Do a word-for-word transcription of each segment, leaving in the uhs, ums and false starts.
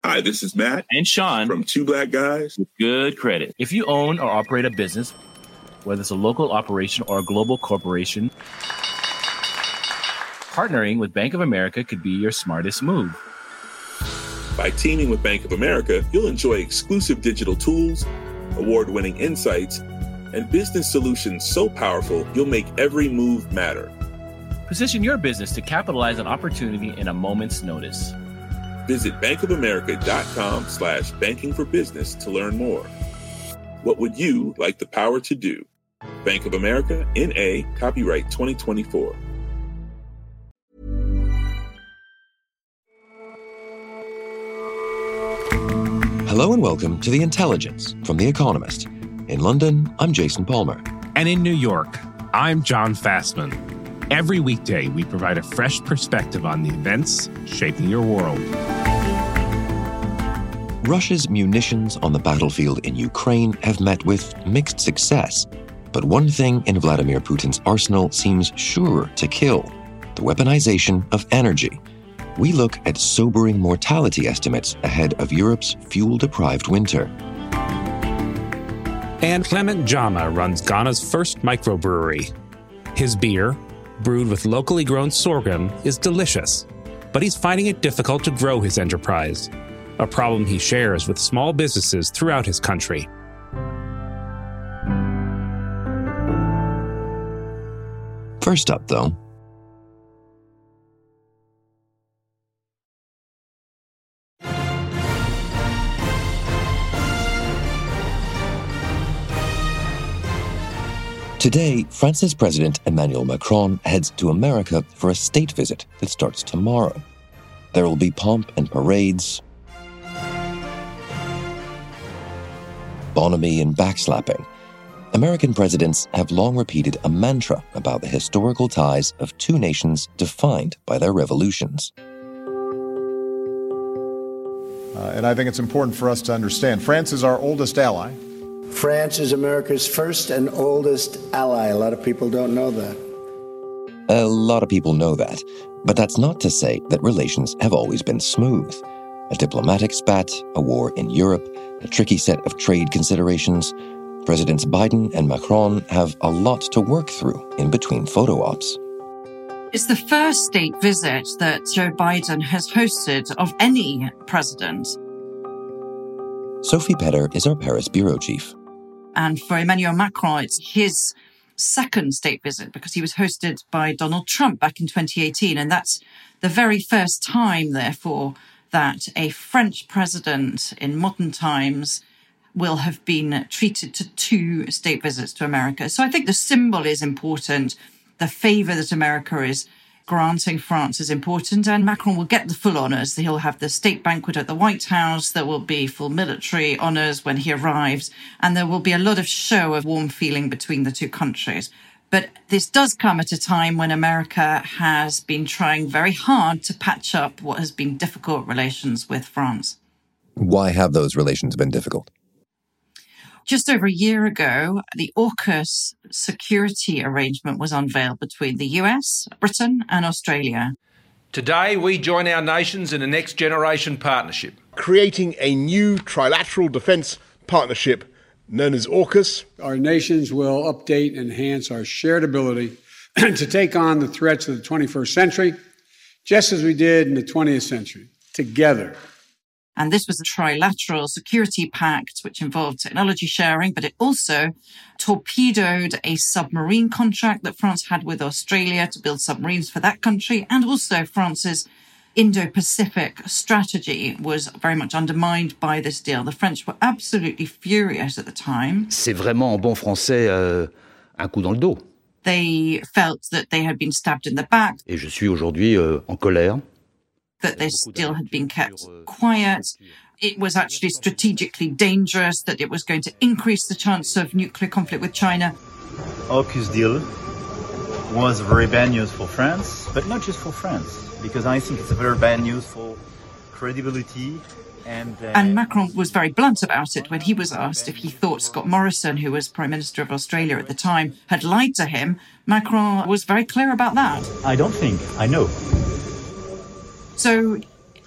Hi, this is Matt and Sean from Two Black Guys with Good Credit. If you own or operate a business, whether it's a local operation or a global corporation, partnering with Bank of America could be your smartest move. By teaming with Bank of America, you'll enjoy exclusive digital tools, award-winning insights, and business solutions so powerful you'll make every move matter. Position your business to capitalize on opportunity in a moment's notice. Visit bankofamerica.com slash banking for business to learn more. What would you like the power to do? Bank of America, N A, copyright twenty twenty-four. Hello and welcome to The Intelligence from The Economist. In London, I'm Jason Palmer. And in New York, I'm John Fastman. Every weekday, we provide a fresh perspective on the events shaping your world. Russia's munitions on the battlefield in Ukraine have met with mixed success. But one thing in Vladimir Putin's arsenal seems sure to kill: the weaponization of energy. We look at sobering mortality estimates ahead of Europe's fuel-deprived winter. And Clement Jama runs Ghana's first microbrewery. His beer, brewed with locally grown sorghum, is delicious, but he's finding it difficult to grow his enterprise, a problem he shares with small businesses throughout his country. First up, though, today, France's President Emmanuel Macron heads to America for a state visit that starts tomorrow. There will be pomp and parades, bonhomie and backslapping. American presidents have long repeated a mantra about the historical ties of two nations defined by their revolutions. Uh, and I think it's important for us to understand, France is our oldest ally. France is America's first and oldest ally. A lot of people don't know that. A lot of people know that, but that's not to say that relations have always been smooth. A diplomatic spat, a war in Europe, a tricky set of trade considerations. Presidents Biden and Macron have a lot to work through in between photo ops. It's the first state visit that Joe Biden has hosted of any president. Sophie Petter is our Paris bureau chief. And for Emmanuel Macron, it's his second state visit because he was hosted by Donald Trump back in twenty eighteen. And that's the very first time, therefore, that a French president in modern times will have been treated to two state visits to America. So I think the symbol is important. The favour that America is granting France is important, and Macron will get the full honours. He'll have the state banquet at the White House. There will be full military honours when he arrives, and there will be a lot of show of warm feeling between the two countries. But this does come at a time when America has been trying very hard to patch up what has been difficult relations with France. Why have those relations been difficult? Just over a year ago, the AUKUS security arrangement was unveiled between the U S, Britain, and Australia. Today, we join our nations in a next-generation partnership, creating a new trilateral defence partnership known as AUKUS. Our nations will update and enhance our shared ability to take on the threats of the twenty-first century, just as we did in the twentieth century, together. And this was a trilateral security pact which involved technology sharing, but it also torpedoed a submarine contract that France had with Australia to build submarines for that country. And also France's Indo-Pacific strategy was very much undermined by this deal. The French were absolutely furious at the time. C'est vraiment en bon français euh, un coup dans le dos. They felt that they had been stabbed in the back. Et je suis aujourd'hui euh, en colère. That they still had been kept quiet. It was actually strategically dangerous, that it was going to increase the chance of nuclear conflict with China. AUKUS deal was very bad news for France, but not just for France, because I think it's a very bad news for credibility. And, uh, and Macron was very blunt about it when he was asked if he thought Scott Morrison, who was Prime Minister of Australia at the time, had lied to him. Macron was very clear about that. I don't think. I know. So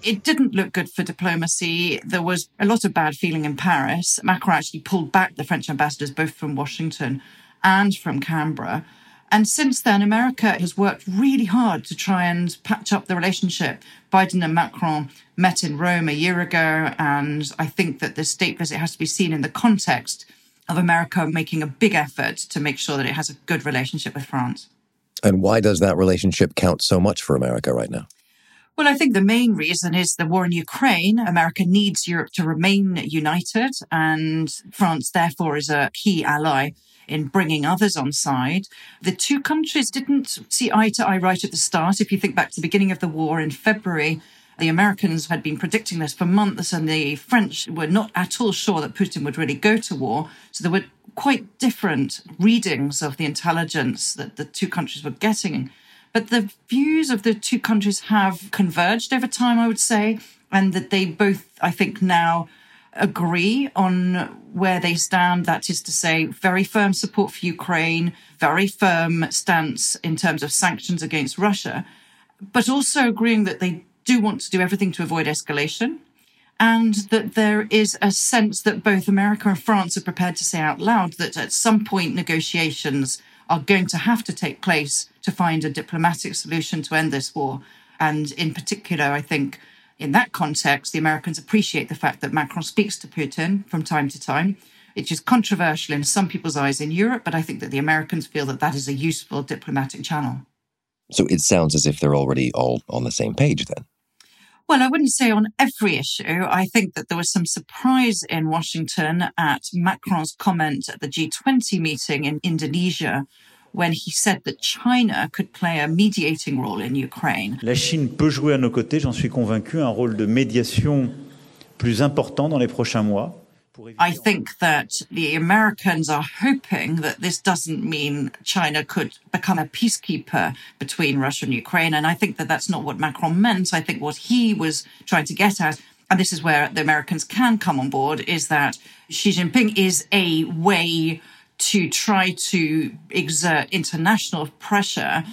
it didn't look good for diplomacy. There was a lot of bad feeling in Paris. Macron actually pulled back the French ambassadors, both from Washington and from Canberra. And since then, America has worked really hard to try and patch up the relationship. Biden and Macron met in Rome a year ago, and I think that this state visit has to be seen in the context of America making a big effort to make sure that it has a good relationship with France. And why does that relationship count so much for America right now? Well, I think the main reason is the war in Ukraine. America needs Europe to remain united, and France, therefore, is a key ally in bringing others on side. The two countries didn't see eye to eye right at the start. If you think back to the beginning of the war in February, the Americans had been predicting this for months, and the French were not at all sure that Putin would really go to war. So there were quite different readings of the intelligence that the two countries were getting. But the views of the two countries have converged over time, I would say, and that they both, I think, now agree on where they stand. That is to say, very firm support for Ukraine, very firm stance in terms of sanctions against Russia, but also agreeing that they do want to do everything to avoid escalation, and that there is a sense that both America and France are prepared to say out loud that at some point negotiations are going to have to take place to find a diplomatic solution to end this war. And in particular, I think in that context, the Americans appreciate the fact that Macron speaks to Putin from time to time. It is controversial in some people's eyes in Europe, but I think that the Americans feel that that is a useful diplomatic channel. So it sounds as if they're already all on the same page then. Well, I wouldn't say on every issue. I think that there was some surprise in Washington at Macron's comment at the G twenty meeting in Indonesia when he said that China could play a mediating role in Ukraine. La Chine peut jouer à nos côtés, j'en suis convaincu, un rôle de médiation plus important dans les prochains mois. I think that the Americans are hoping that this doesn't mean China could become a peacekeeper between Russia and Ukraine. And I think that that's not what Macron meant. I think what he was trying to get at, and this is where the Americans can come on board, is that Xi Jinping is a way to try to exert international pressure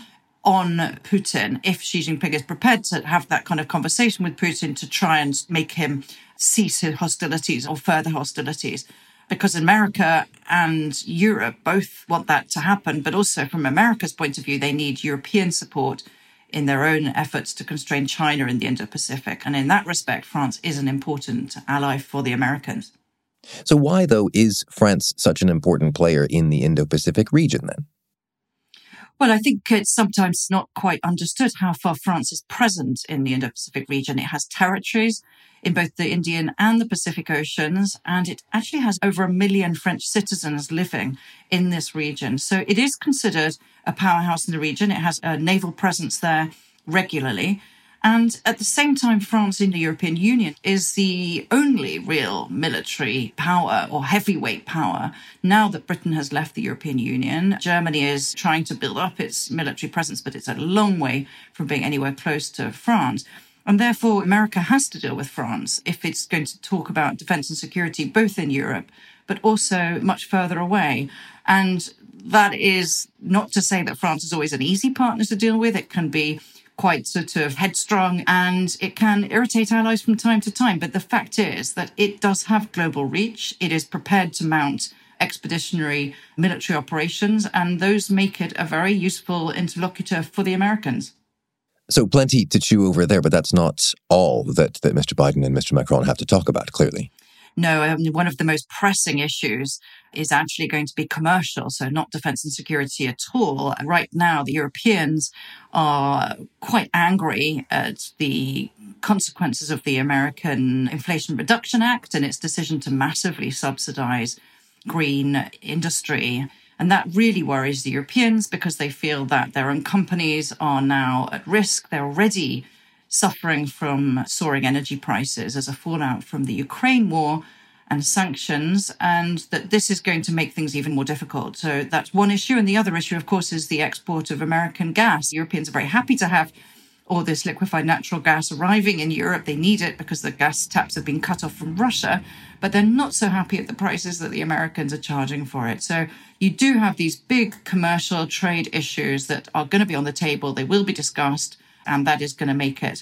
on Putin. If Xi Jinping is prepared to have that kind of conversation with Putin to try and make him cease his hostilities or further hostilities, because America and Europe both want that to happen. But also from America's point of view, they need European support in their own efforts to constrain China in the Indo-Pacific. And in that respect, France is an important ally for the Americans. So why, though, is France such an important player in the Indo-Pacific region then? Well, I think it's sometimes not quite understood how far France is present in the Indo-Pacific region. It has territories in both the Indian and the Pacific Oceans, and it actually has over a million French citizens living in this region. So it is considered a powerhouse in the region. It has a naval presence there regularly. And at the same time, France in the European Union is the only real military power or heavyweight power. Now that Britain has left the European Union, Germany is trying to build up its military presence, but it's a long way from being anywhere close to France. And therefore, America has to deal with France if it's going to talk about defense and security, both in Europe, but also much further away. And that is not to say that France is always an easy partner to deal with. It can be quite sort of headstrong and it can irritate allies from time to time. But the fact is that it does have global reach. It is prepared to mount expeditionary military operations, and those make it a very useful interlocutor for the Americans. So plenty to chew over there, but that's not all that, that Mister Biden and Mister Macron have to talk about, clearly. No, um, one of the most pressing issues is actually going to be commercial, so not defense and security at all. Right now, the Europeans are quite angry at the consequences of the American Inflation Reduction Act and its decision to massively subsidize green industry. And that really worries the Europeans because they feel that their own companies are now at risk. They're already suffering from soaring energy prices as a fallout from the Ukraine war and sanctions, and that this is going to make things even more difficult. So that's one issue. And the other issue, of course, is the export of American gas. Europeans are very happy to have all this liquefied natural gas arriving in Europe. They need it because the gas taps have been cut off from Russia, but they're not so happy at the prices that the Americans are charging for it. So you do have these big commercial trade issues that are going to be on the table. They will be discussed, and that is going to make it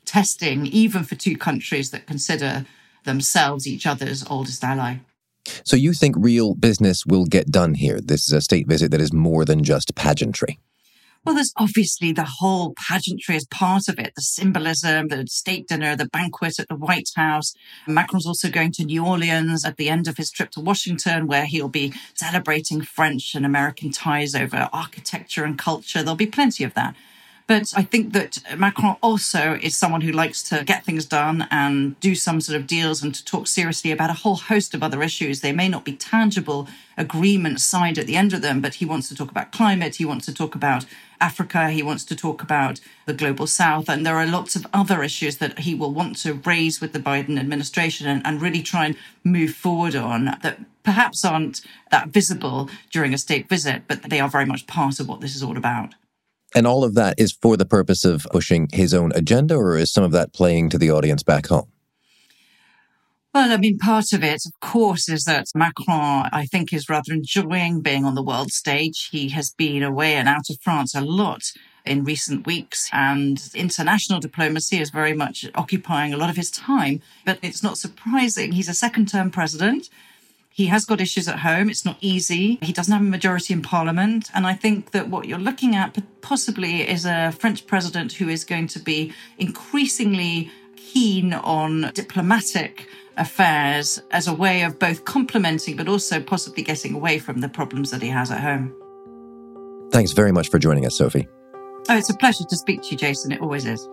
testing, even for two countries that consider themselves each other's oldest ally. So you think real business will get done here? This is a state visit that is more than just pageantry. Well, there's obviously the whole pageantry as part of it, the symbolism, the state dinner, the banquet at the White House. Macron's also going to New Orleans at the end of his trip to Washington, where he'll be celebrating French and American ties over architecture and culture. There'll be plenty of that. But I think that Macron also is someone who likes to get things done and do some sort of deals and to talk seriously about a whole host of other issues. They may not be tangible agreements signed at the end of them, but he wants to talk about climate. He wants to talk about Africa. He wants to talk about the global south. And there are lots of other issues that he will want to raise with the Biden administration and, and really try and move forward on that perhaps aren't that visible during a state visit, but they are very much part of what this is all about. And all of that is for the purpose of pushing his own agenda, or is some of that playing to the audience back home? Well, I mean, part of it, of course, is that Macron, I think, is rather enjoying being on the world stage. He has been away and out of France a lot in recent weeks, and international diplomacy is very much occupying a lot of his time. But it's not surprising. He's a second-term president. He has got issues at home. It's not easy. He doesn't have a majority in parliament. And I think that what you're looking at possibly is a French president who is going to be increasingly keen on diplomatic affairs as a way of both complementing but also possibly getting away from the problems that he has at home. Thanks very much for joining us, Sophie. Oh, it's a pleasure to speak to you, Jason. It always is.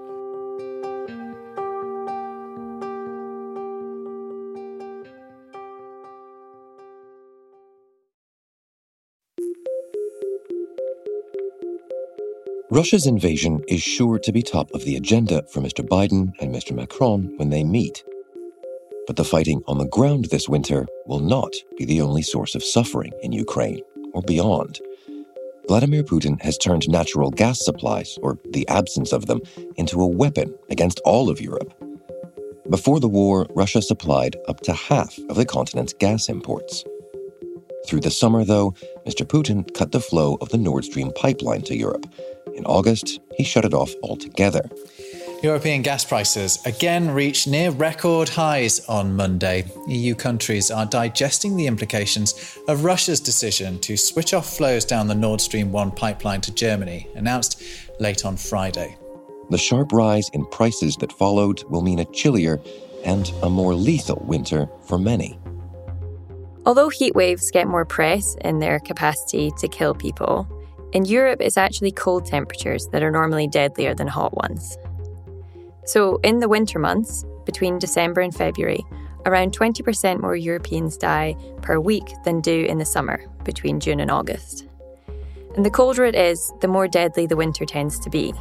Russia's invasion is sure to be top of the agenda for Mister Biden and Mister Macron when they meet. But the fighting on the ground this winter will not be the only source of suffering in Ukraine or beyond. Vladimir Putin has turned natural gas supplies, or the absence of them, into a weapon against all of Europe. Before the war, Russia supplied up to half of the continent's gas imports. Through the summer, though, Mister Putin cut the flow of the Nord Stream pipeline to Europe. In August, he shut it off altogether. European gas prices again reached near record highs on Monday. E U countries are digesting the implications of Russia's decision to switch off flows down the Nord Stream one pipeline to Germany, announced late on Friday. The sharp rise in prices that followed will mean a chillier and a more lethal winter for many. Although heat waves get more press in their capacity to kill people, in Europe it's actually cold temperatures that are normally deadlier than hot ones. So in the winter months, between December and February, around twenty percent more Europeans die per week than do in the summer, between June and August. And the colder it is, the more deadly the winter tends to be.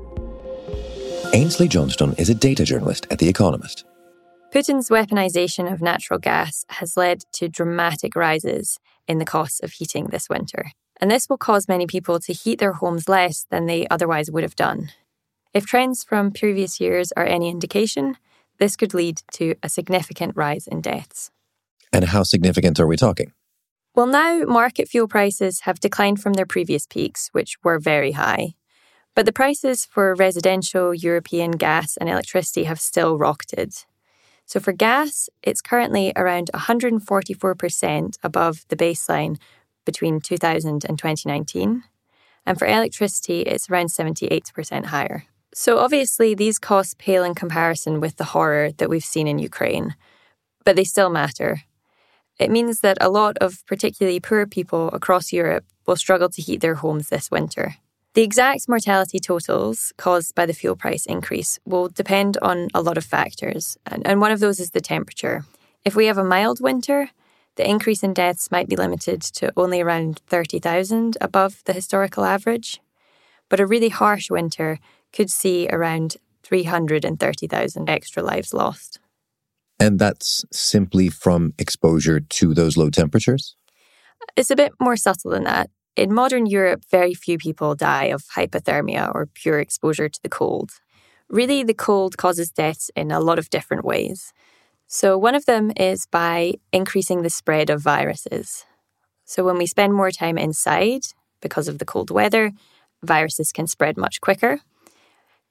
Ainsley Johnston is a data journalist at The Economist. Putin's weaponization of natural gas has led to dramatic rises in the costs of heating this winter. And this will cause many people to heat their homes less than they otherwise would have done. If trends from previous years are any indication, this could lead to a significant rise in deaths. And how significant are we talking? Well, now market fuel prices have declined from their previous peaks, which were very high. But the prices for residential European gas and electricity have still rocketed. So for gas, it's currently around one hundred forty-four percent above the baseline between two thousand and twenty nineteen. And for electricity, it's around seventy-eight percent higher. So obviously, these costs pale in comparison with the horror that we've seen in Ukraine, but they still matter. It means that a lot of particularly poor people across Europe will struggle to heat their homes this winter. The exact mortality totals caused by the fuel price increase will depend on a lot of factors, and, and one of those is the temperature. If we have a mild winter, the increase in deaths might be limited to only around thirty thousand above the historical average, but a really harsh winter could see around three hundred thirty thousand extra lives lost. And that's simply from exposure to those low temperatures? It's a bit more subtle than that. In modern Europe, very few people die of hypothermia or pure exposure to the cold. Really, the cold causes deaths in a lot of different ways. So one of them is by increasing the spread of viruses. So when we spend more time inside, because of the cold weather, viruses can spread much quicker.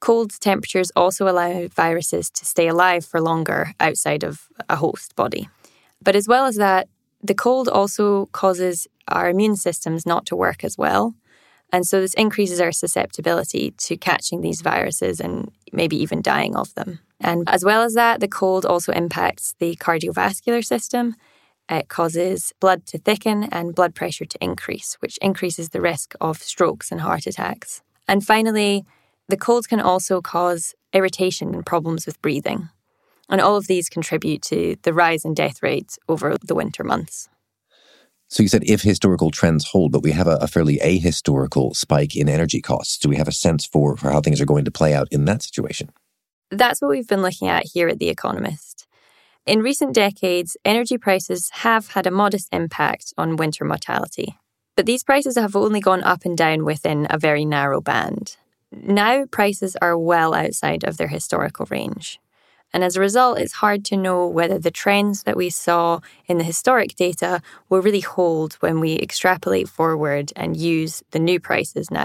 Cold temperatures also allow viruses to stay alive for longer outside of a host body. But as well as that, the cold also causes our immune systems not to work as well. And so this increases our susceptibility to catching these viruses and maybe even dying of them. And as well as that, the cold also impacts the cardiovascular system. It causes blood to thicken and blood pressure to increase, which increases the risk of strokes and heart attacks. And finally, the cold can also cause irritation and problems with breathing. And all of these contribute to the rise in death rates over the winter months. So you said if historical trends hold, but we have a, a fairly ahistorical spike in energy costs. Do we have a sense for, for how things are going to play out in that situation? That's what we've been looking at here at The Economist. In recent decades, energy prices have had a modest impact on winter mortality. But these prices have only gone up and down within a very narrow band. Now prices are well outside of their historical range. And as a result, it's hard to know whether the trends that we saw in the historic data will really hold when we extrapolate forward and use the new prices now.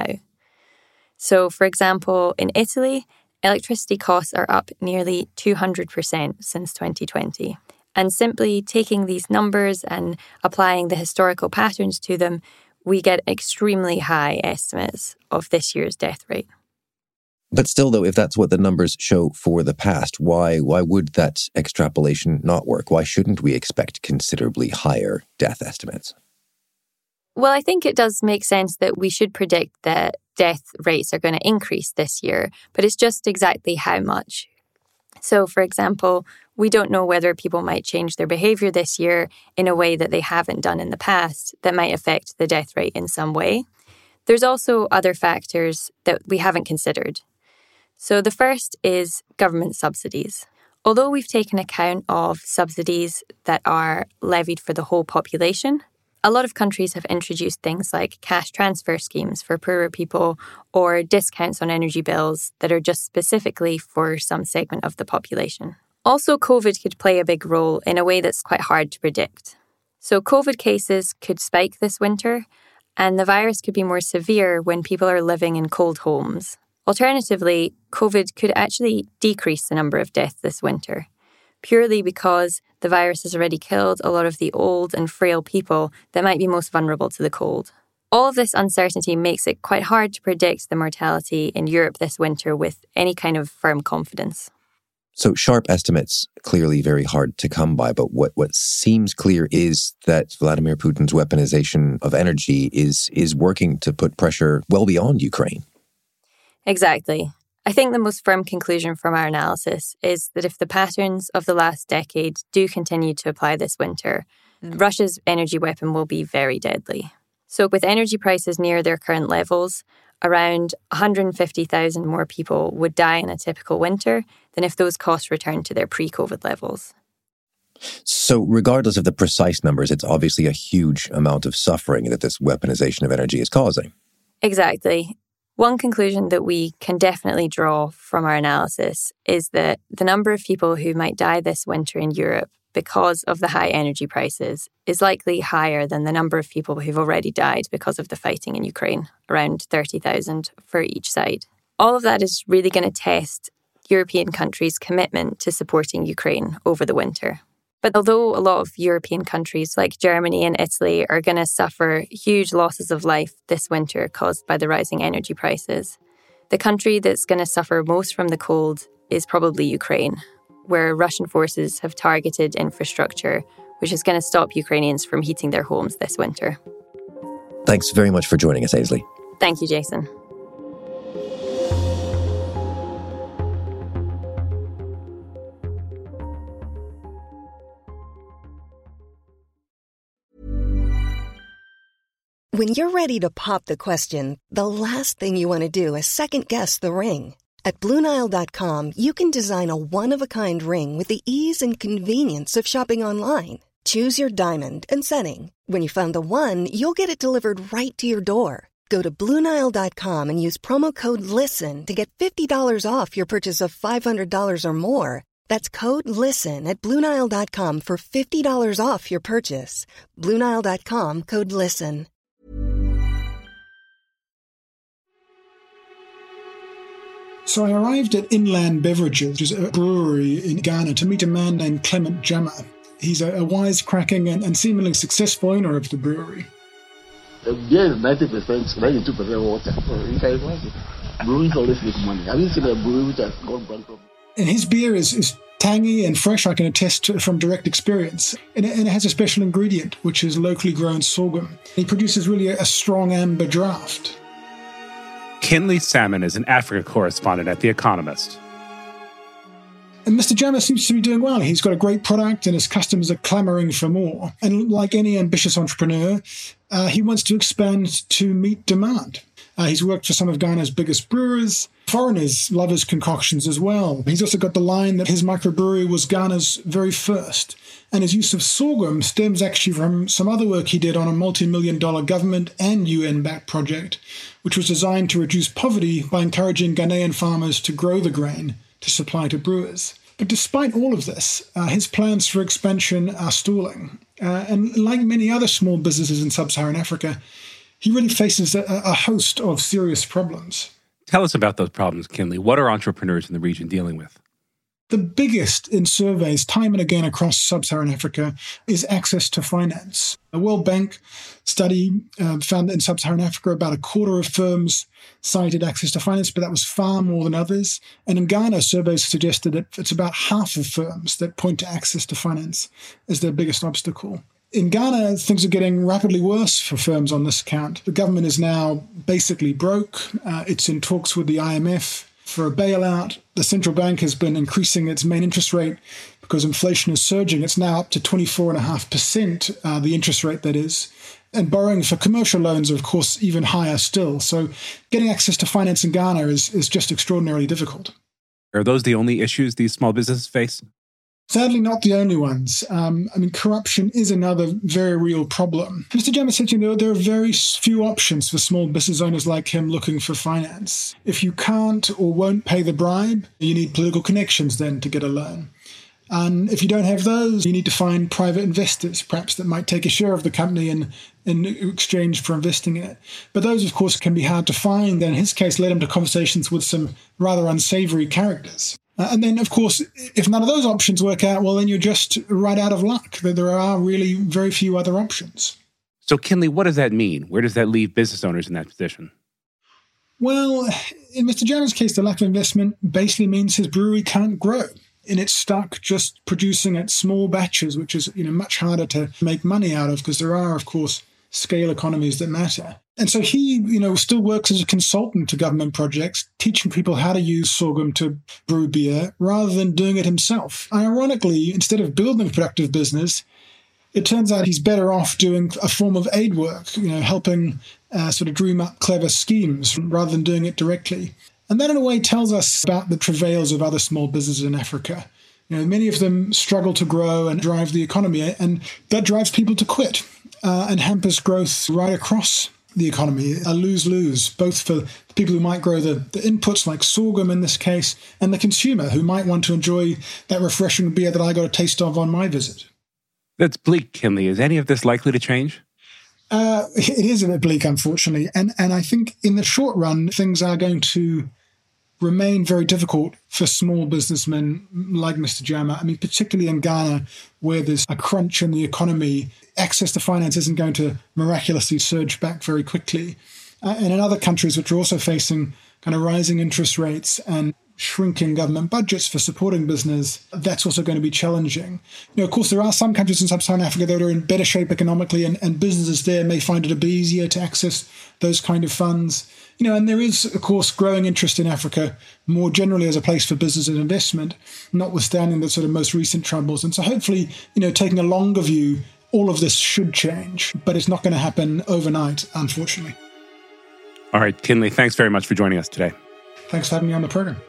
So, for example, in Italy, electricity costs are up nearly two hundred percent since twenty twenty. And simply taking these numbers and applying the historical patterns to them, we get extremely high estimates of this year's death rate. But still, though, if that's what the numbers show for the past, why why would that extrapolation not work? Why shouldn't we expect considerably higher death estimates? Well, I think it does make sense that we should predict that death rates are going to increase this year, but it's just exactly how much. So, for example, we don't know whether people might change their behaviour this year in a way that they haven't done in the past that might affect the death rate in some way. There's also other factors that we haven't considered. So the first is government subsidies. Although we've taken account of subsidies that are levied for the whole population, a lot of countries have introduced things like cash transfer schemes for poorer people or discounts on energy bills that are just specifically for some segment of the population. Also, COVID could play a big role in a way that's quite hard to predict. So COVID cases could spike this winter, and the virus could be more severe when people are living in cold homes. Alternatively, COVID could actually decrease the number of deaths this winter, purely because the virus has already killed a lot of the old and frail people that might be most vulnerable to the cold. All of this uncertainty makes it quite hard to predict the mortality in Europe this winter with any kind of firm confidence. So sharp estimates, clearly very hard to come by, but what, what seems clear is that Vladimir Putin's weaponization of energy is is working to put pressure well beyond Ukraine. Exactly. I think the most firm conclusion from our analysis is that if the patterns of the last decade do continue to apply this winter, Russia's energy weapon will be very deadly. So with energy prices near their current levels, around one hundred fifty thousand more people would die in a typical winter than if those costs returned to their pre-COVID levels. So regardless of the precise numbers, it's obviously a huge amount of suffering that this weaponization of energy is causing. Exactly. One conclusion that we can definitely draw from our analysis is that the number of people who might die this winter in Europe because of the high energy prices is likely higher than the number of people who've already died because of the fighting in Ukraine, around thirty thousand for each side. All of that is really going to test European countries' commitment to supporting Ukraine over the winter. But although a lot of European countries like Germany and Italy are going to suffer huge losses of life this winter caused by the rising energy prices, the country that's going to suffer most from the cold is probably Ukraine, where Russian forces have targeted infrastructure, which is going to stop Ukrainians from heating their homes this winter. Thanks very much for joining us, Ainsley. Thank you, Jason. When you're ready to pop the question, the last thing you want to do is second-guess the ring. At Blue Nile dot com, you can design a one-of-a-kind ring with the ease and convenience of shopping online. Choose your diamond and setting. When you find the one, you'll get it delivered right to your door. Go to Blue Nile dot com and use promo code LISTEN to get fifty dollars off your purchase of five hundred dollars or more. That's code LISTEN at Blue Nile dot com for fifty dollars off your purchase. Blue Nile dot com, code LISTEN. So I arrived at Inland Beverages, which is a brewery in Ghana, to meet a man named Clement Jama. He's a, a wisecracking and, and seemingly successful owner of the brewery. The beer is ninety percent, ninety-two percent water. So you can imagine. Brewers always make money. Have you seen a brewery which has gone bankrupt? And his beer is, is tangy and fresh, I can attest to from direct experience. And it, and it has a special ingredient, which is locally grown sorghum. He produces really a, a strong amber draft. Kinley Salmon is an Africa correspondent at The Economist. And Mister Jama seems to be doing well. He's got a great product and his customers are clamoring for more. And like any ambitious entrepreneur, uh, he wants to expand to meet demand. Uh, he's worked for some of Ghana's biggest brewers. Foreigners love his concoctions as well. He's also got the line that his microbrewery was Ghana's very first. And his use of sorghum stems actually from some other work he did on a multi-million dollar government and U N-backed project, which was designed to reduce poverty by encouraging Ghanaian farmers to grow the grain to supply to brewers. But despite all of this, uh, his plans for expansion are stalling. Uh, and like many other small businesses in sub-Saharan Africa, he really faces a, a host of serious problems. Tell us about those problems, Kinley. What are entrepreneurs in the region dealing with? The biggest in surveys, time and again across sub-Saharan Africa, is access to finance. A World Bank study uh, found that in sub-Saharan Africa, about a quarter of firms cited access to finance, but that was far more than others. And in Ghana, surveys suggested that it's about half of firms that point to access to finance as their biggest obstacle. In Ghana, things are getting rapidly worse for firms on this account. The government is now basically broke. Uh, it's in talks with the I M F for a bailout. The central bank has been increasing its main interest rate because inflation is surging. It's now up to twenty-four point five percent, uh, the interest rate that is. And borrowing for commercial loans are, of course, even higher still. So getting access to finance in Ghana is, is just extraordinarily difficult. Are those the only issues these small businesses face? Sadly, not the only ones. Um, I mean, corruption is another very real problem. Mister Jama said, you know, there are very few options for small business owners like him looking for finance. If you can't or won't pay the bribe, you need political connections then to get a loan. And if you don't have those, you need to find private investors, perhaps, that might take a share of the company in, in exchange for investing in it. But those, of course, can be hard to find. And in his case, led him to conversations with some rather unsavory characters. Uh, and then, of course, if none of those options work out, well, then you're just right out of luck. There are really very few other options. So, Kinley, what does that mean? Where does that leave business owners in that position? Well, in Mister Jama's case, the lack of investment basically means his brewery can't grow. And it's stuck just producing at small batches, which is, you know, much harder to make money out of because there are, of course, scale economies that matter. And so he, you know, still works as a consultant to government projects, teaching people how to use sorghum to brew beer rather than doing it himself. Ironically, instead of building a productive business, it turns out he's better off doing a form of aid work, you know, helping uh, sort of dream up clever schemes rather than doing it directly. And that, in a way, tells us about the travails of other small businesses in Africa. You know, many of them struggle to grow and drive the economy, and that drives people to quit uh, and hampers growth right across the economy. A lose-lose, both for the people who might grow the, the inputs, like sorghum in this case, and the consumer who might want to enjoy that refreshing beer that I got a taste of on my visit. That's bleak, Kinley. Is any of this likely to change? Uh, it is a bit bleak, unfortunately. And, and I think in the short run, things are going to remain very difficult for small businessmen like Mister Jama. I mean, particularly in Ghana, where there's a crunch in the economy, access to finance isn't going to miraculously surge back very quickly. Uh, and in other countries, which are also facing kind of rising interest rates and shrinking government budgets for supporting business, that's also going to be challenging. You know, of course, there are some countries in sub-Saharan Africa that are in better shape economically, and, and businesses there may find it a bit easier to access those kind of funds. You know, and there is, of course, growing interest in Africa more generally as a place for business and investment, notwithstanding the sort of most recent troubles. And so hopefully, you know, taking a longer view, all of this should change, but it's not going to happen overnight, unfortunately. All right, Kinley, thanks very much for joining us today. Thanks for having me on the program.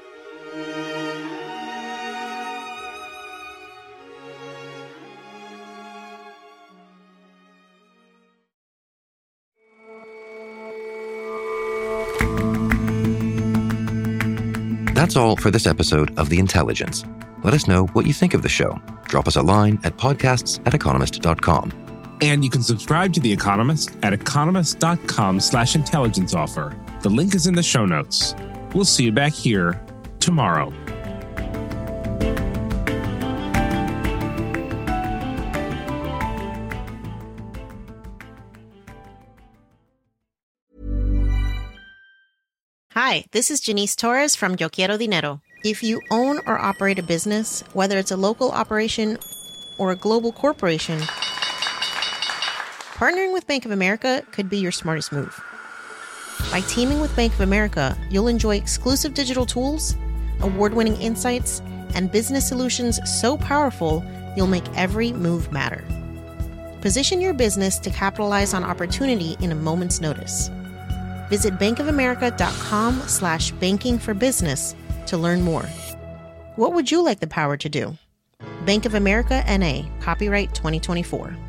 That's all for this episode of The Intelligence. Let us know what you think of the show. Drop us a line at podcasts at economist dot com. And you can subscribe to The Economist at economist.com slash intelligence offer. The link is in the show notes. We'll see you back here tomorrow. Hi, this is Janice Torres from Yo Quiero Dinero. If you own or operate a business, whether it's a local operation or a global corporation, partnering with Bank of America could be your smartest move. By teaming with Bank of America, you'll enjoy exclusive digital tools, award-winning insights, and business solutions so powerful you'll make every move matter. Position your business to capitalize on opportunity in a moment's notice. Visit bankofamerica.com slash banking for business to learn more. What would you like the power to do? Bank of America N A, copyright twenty twenty-four.